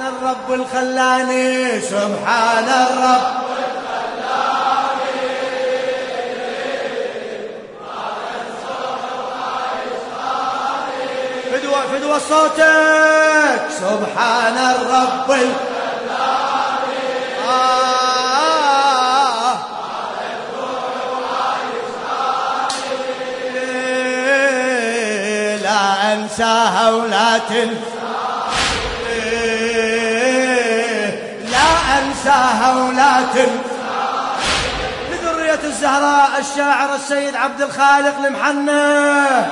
الرب الخلاني سبحان الرب فدوى صوتك سبحان الرب الخلاني لا أنساها ولا تنساني لا أنساها ولا تنساني لذرية الزهراء الشاعر السيد عبد الخالق المحنى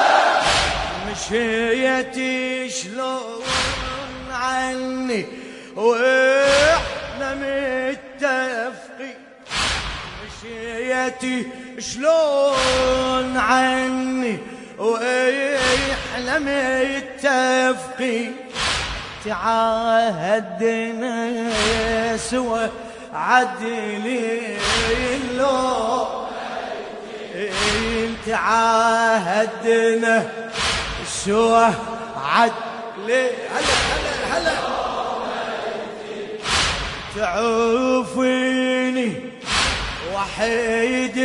مشيتي شلون عني واحنا متفقين مشيتي شلون عني واحنا متفقين تعاهدنا سوى عدلي لو تعاهدنا سوى عدلي هلا تعوفيني وحيدي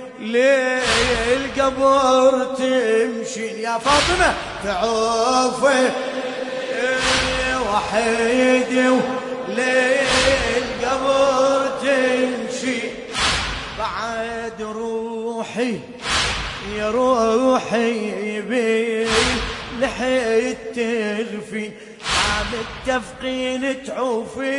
للقبر تمشي يا فاطمة تعوفي وحيدي للقبر تمشي بعد روحي يا روحي بي لحيت تغفي ما متفقين تعوفي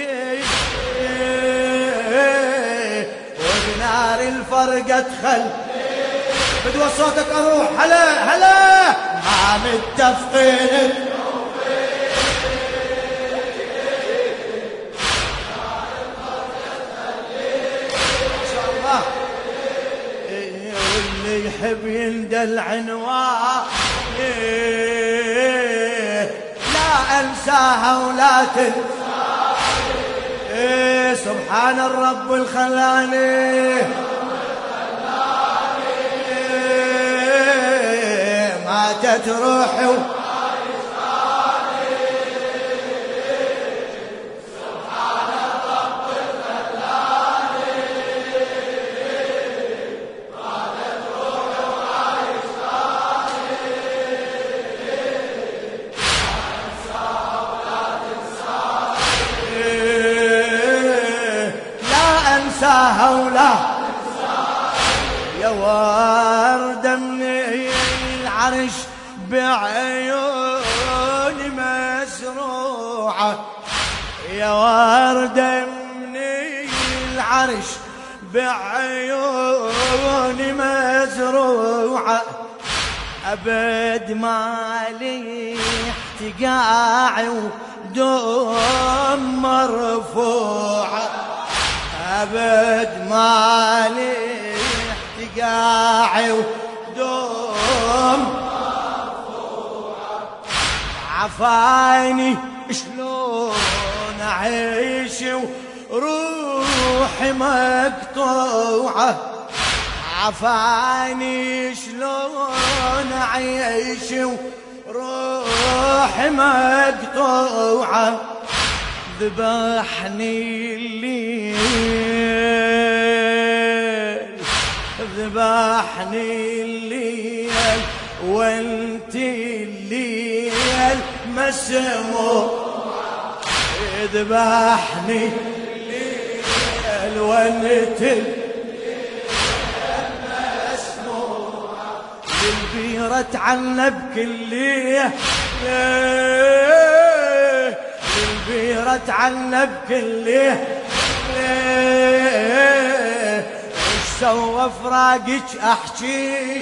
وبنار الفرقة تخلي بدوى صوتك اروح هلا هلا ما متفقين يحب يندل عنوان لا أنساها ولا تنساني سبحان الرب الخلاني ماتت روحي هولا يا وردة من العرش بعيون مسروعة يا وردة من العرش بعيون مزروعة أبد مالي احتقاعي ودوم مرفوعة أبد مالي احتقاعي ودوم عفاني شلون أعيش وروحي مقطوعة عفاني شلون أعيش وروحي مقطوعة ذبحني الليل ذبحني الليل وانت الليل مسموع ذبحني الليل وانت الليل مسموع للبيرة عنب كليه للبيرة عنب كليه وش سوى فراقك احكي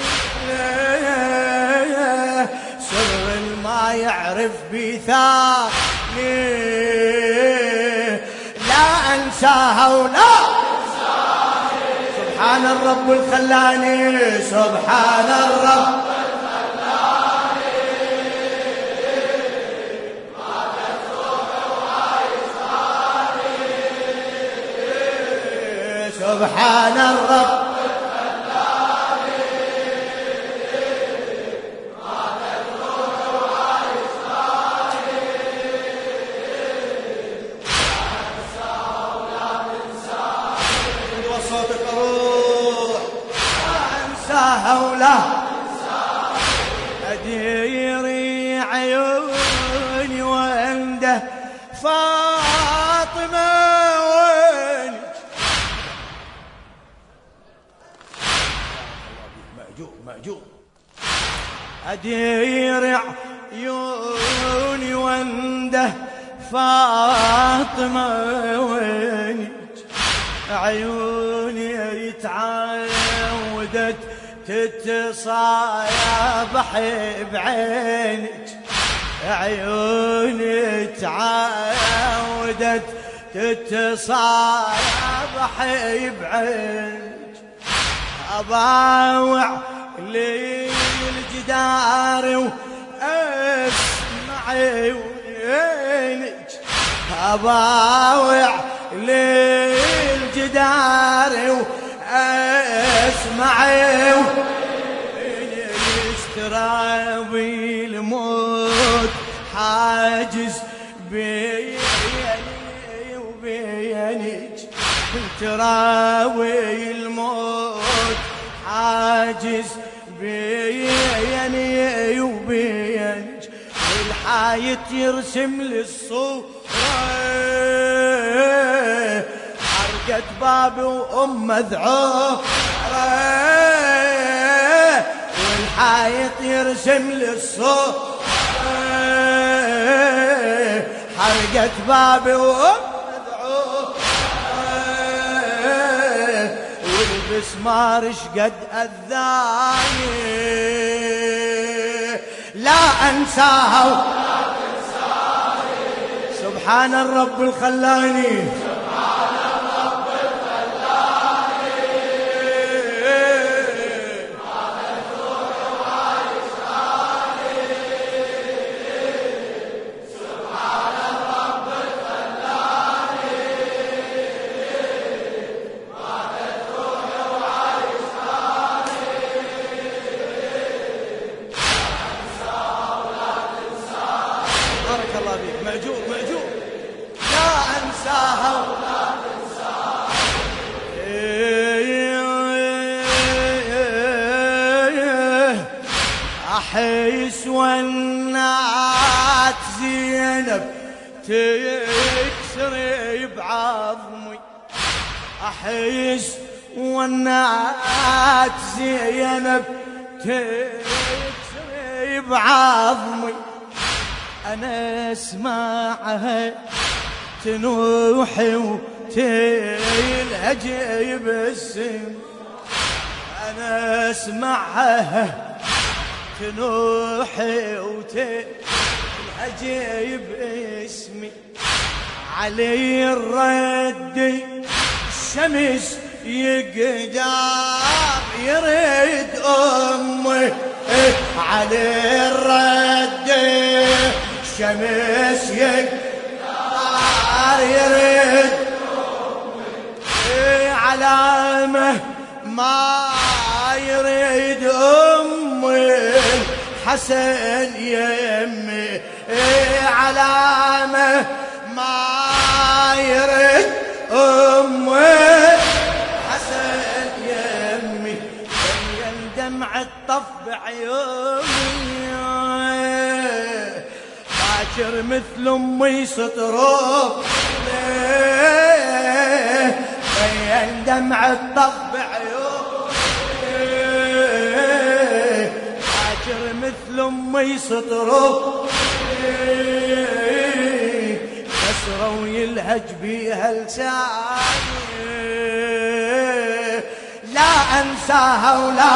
سر ما يعرف بثاني لا انساها ولا سبحان الرب الخلاني سبحان الرب سبحان الرب انساها ولا اديري عيوني وانده فاطمة وينك. مأجور اديري عيوني وانده فاطمة وينك. عيوني تعودت تتصايب بعينك. عيوني تعودت تتصايب بعينك. أضاوع لي الجدار وأسمع عيونك. أضاوع لي الجدار وأسمع تراوي الموت حاجز بيني وبينك. تراوي الموت حاجز بيني وبينك. والحايط يرسم لي الصورة حرقت بابي وأم مذعورة. والحايط يرسم لي الصورة حرقت بابي وأم مذعورة. والبسمار شقد أذاني لا أنساها ولا تنساني. سبحان الرب الخلاني مأجور لا أنساها ولا تنساها. أحس والنات زينب تكسر بعظمي. أحس والنات زينب تكسر بعظمي. أنا اسمعها تنوحي وتلهج باسم. أنا اسمعها تنوحي وتلهج باسمي. علي الرد الشمس يقدر يريد أمي. علي الرد الشمس يقدر يريد علامة ما يريد أمي. حسن يمي علامة ما يريد أمي. حسن يمي دمع الطف بعيوني باكر مثل أمي سطروف بين دمع الطف بعيوني باكر مثل أمي سطروف كسرة ويلهج بيها لساني لا أنساها ولا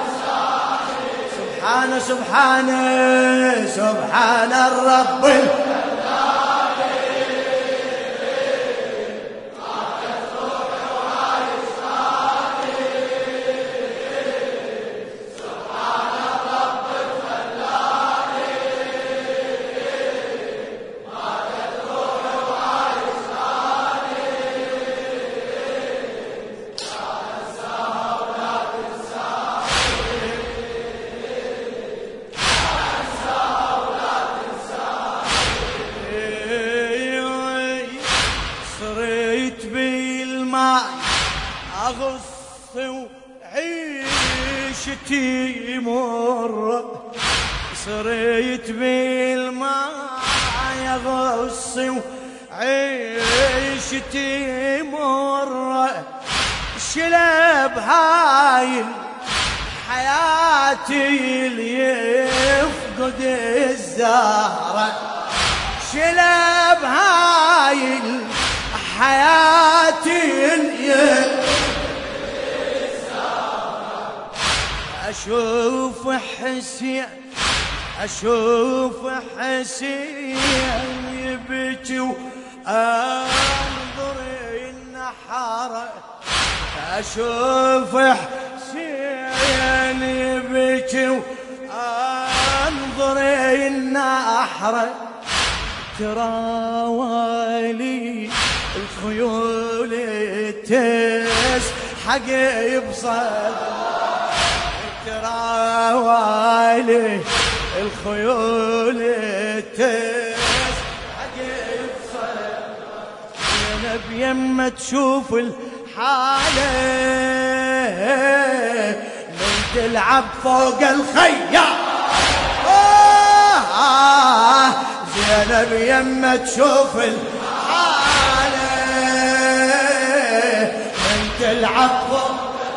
سبحان الرب أغص وعيش شتي مر سريت بالماء يغصي وعيشتي مر شلب هاي حياتي اللي يفقد الزهرة شلب هاي حياتي اللي يفقد الزهرة أشوف حسين أشوف حسين يبكي وأنظر النحر أشوف حسين يبكي وأنظر النحر تراوالي الخيول تسحق بصدر تراوالي الخيول تسحق بصدر انا بيمه تشوف الحاله من تلعب فوق الخيام زينب يمه تشوف الحاله من تلعب فوق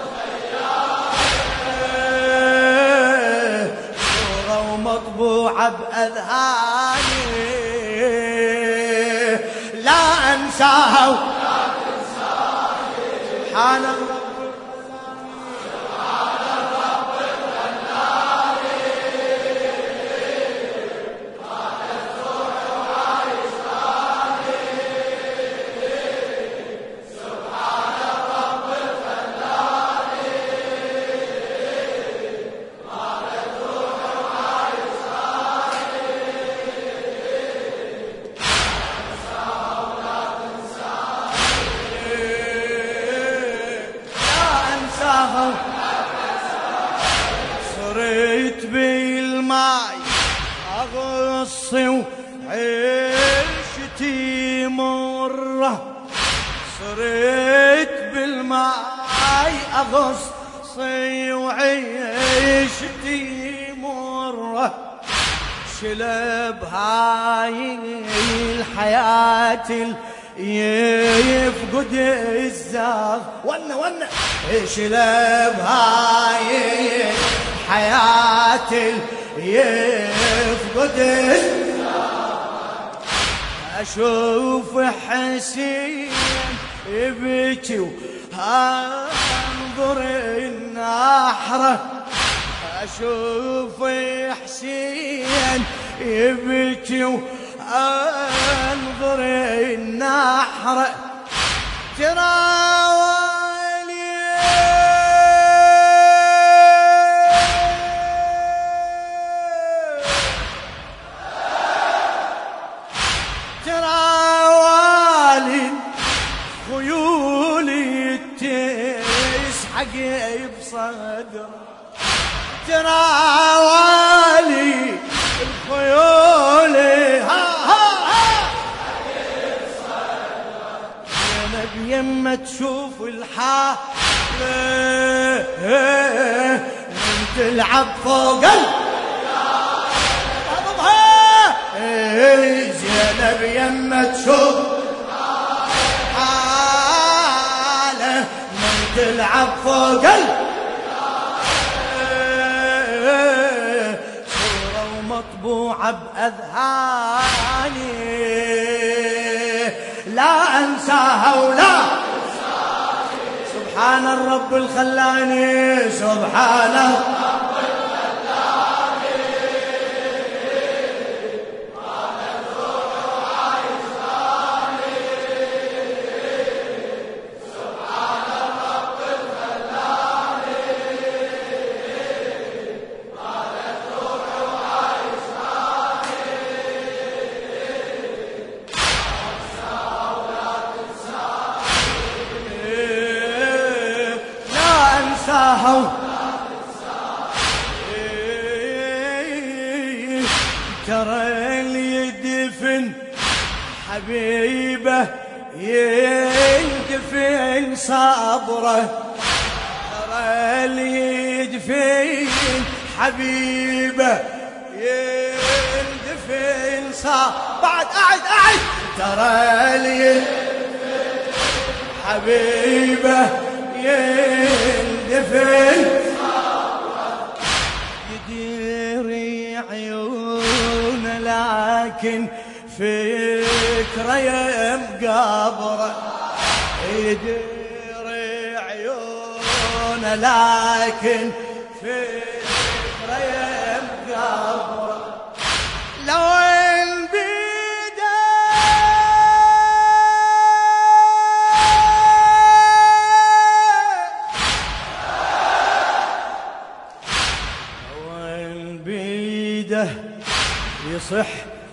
الخيام صوره ومطبوعه باذهاني لا انساها ولا تنساني سبحان الله صرت بالماي أغصي وعيشتي مرة صرت بالماي أغصي وعيشتي مرة شلب هاي الحياة يفقد الزاغ ونا شلب هاي حياتي يفقد الزاغ أشوف حسين يبكي وأنظر النحرة أشوف حسين يبكي وأنظر النحر تراوالي تراوالي خيولي تسحق بصدر تراوالي الخيول زينب يمه تشوف الحالة من تلعب فوق زينب يمه تشوف الحالة من تلعب فوق مطبوعة بأذهاني لا أنساها ولا سبحان الرب الخلاني سبحان الرب الخلاني قال الروح عايزاني سبحان الرب الخلاني قال الروح ترى اللي يدفن حبيبه يندفن صبره ترى اللي يدفن حبيبه يندفن صار بعد قاعد ترى اللي يدفن حبيبه يندفن صار يدير عيونه لكن فكره يم قبره يدير عيونه لكن فكره يم قبره لو بيده يصح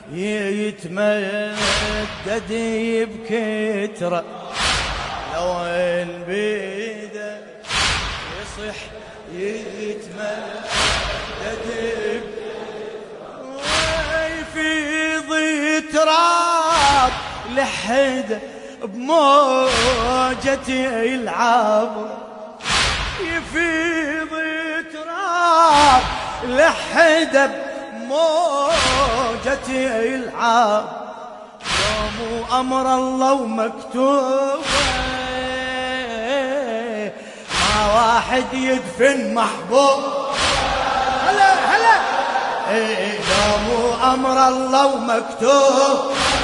يتمدد بكتره لو بيده يصح يتمدد ويفيض تراب لحده بموجة العبر يفيض تراب لحده بموجة العبر يوم أمر الله ومكتوب ما واحد يدفن محبوب هلا هلا يوم أمر الله ومكتوب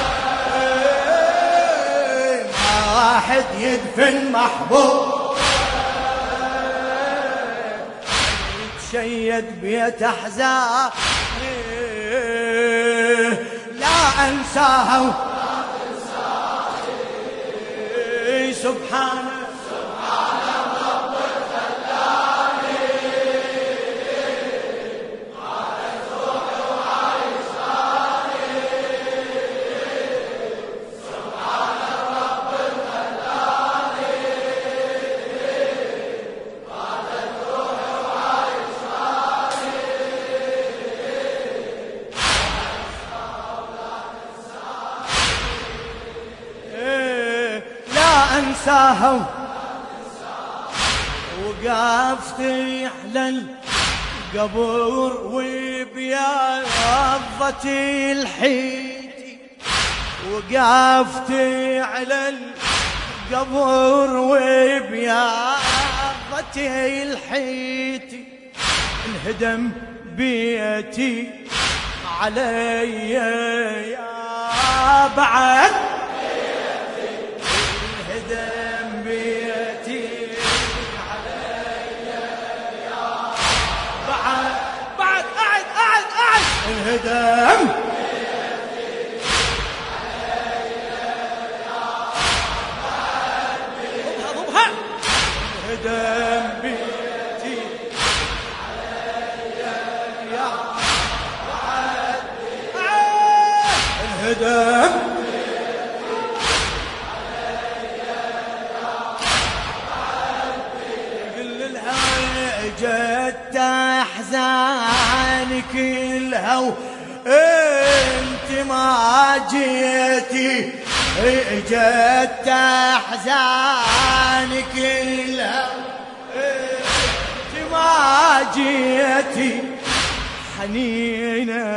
ما واحد يدفن محبوب يتشيد بيت أحزان لا أنساها سبحانه رب خلاني على روحي وعيشاني سبحان رب خلاني على روحي وعيشاني لا أنساها وقفت على القبر وبياضت الحيتي وقفت على القبر وبياضت الحيتي انهدم بيتي علي يا بعد انهدم بيتي بعد قاعد انهدم ضبها انهدم بيتي يا بعد انهدم جت احزاني كلها وانت ما جيتي جت احزاني كلها انت ما جيتي حنينه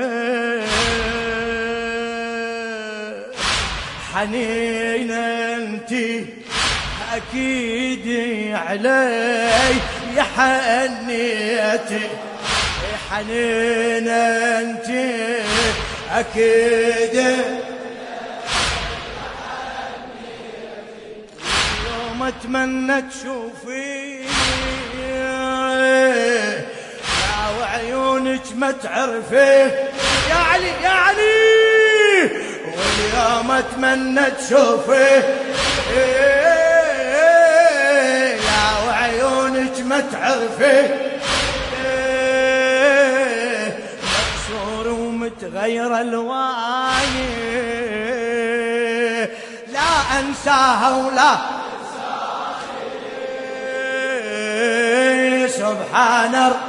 انتي اكيد علي يا حنيتي حنينه انتي اكيد يوم اتمنى تشوفي لا وعيونك ما تعرفي يا علي يا علي واليوم اتمنى تشوفي لا وعيونك ما تعرفي مكسور ومتغير الواني لا انساها ولا سبحان